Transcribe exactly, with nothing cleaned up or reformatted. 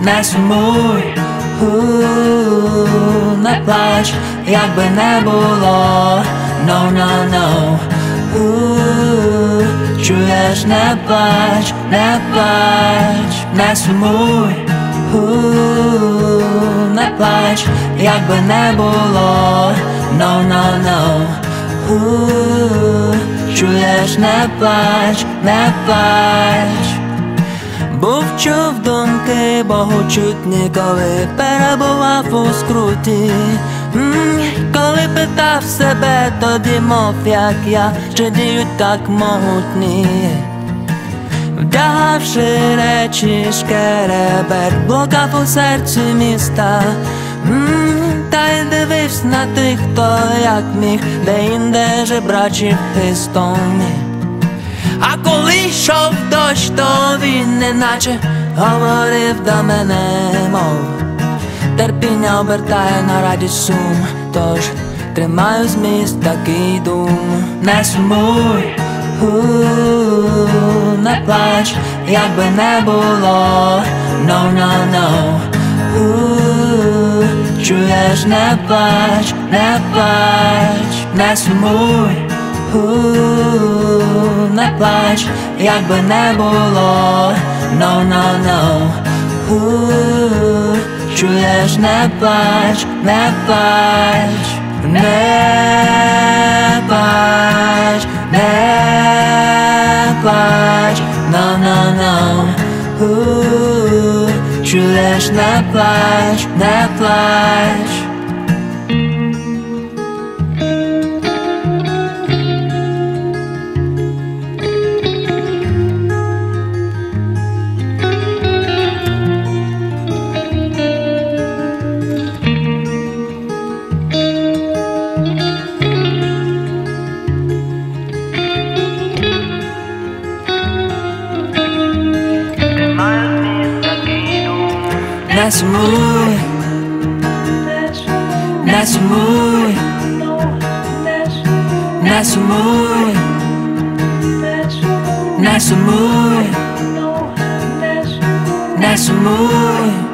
не сумуй, у, не плач, як би не було, no, no, no, у, чуєш, не плач, не плач, не сумуй, у, не плач, як би не було, no, no, no, у, чуєш, не плач, не плач. Був чув думки, Богу чутні, коли перебував у скруті. М-м, коли питав себе, тоді мов, як я, чи діють так могутні. Вдягавши речі, шкереберть, блукав у серці міста. М-м, та й дивився на тих, хто як міг, де-інде жебрачив хистом. А коли йшов дощ, то він неначе говорив до мене, мов терпіння обертає на радість сум, тож тримаю зміст такий дум. Не сумуй, у, не плач, як би не було, no, no, no, у, чуєш, не плач, не плач, не сумуй, у, не плач, як би не було, no, no, no, у, чуєш, не плач, не плач, не плач, не плач, no, no, no, у, чуєш, не плач, не плач. Не сумуй, не сумуй, не сумуй, не сумуй, не сумуй.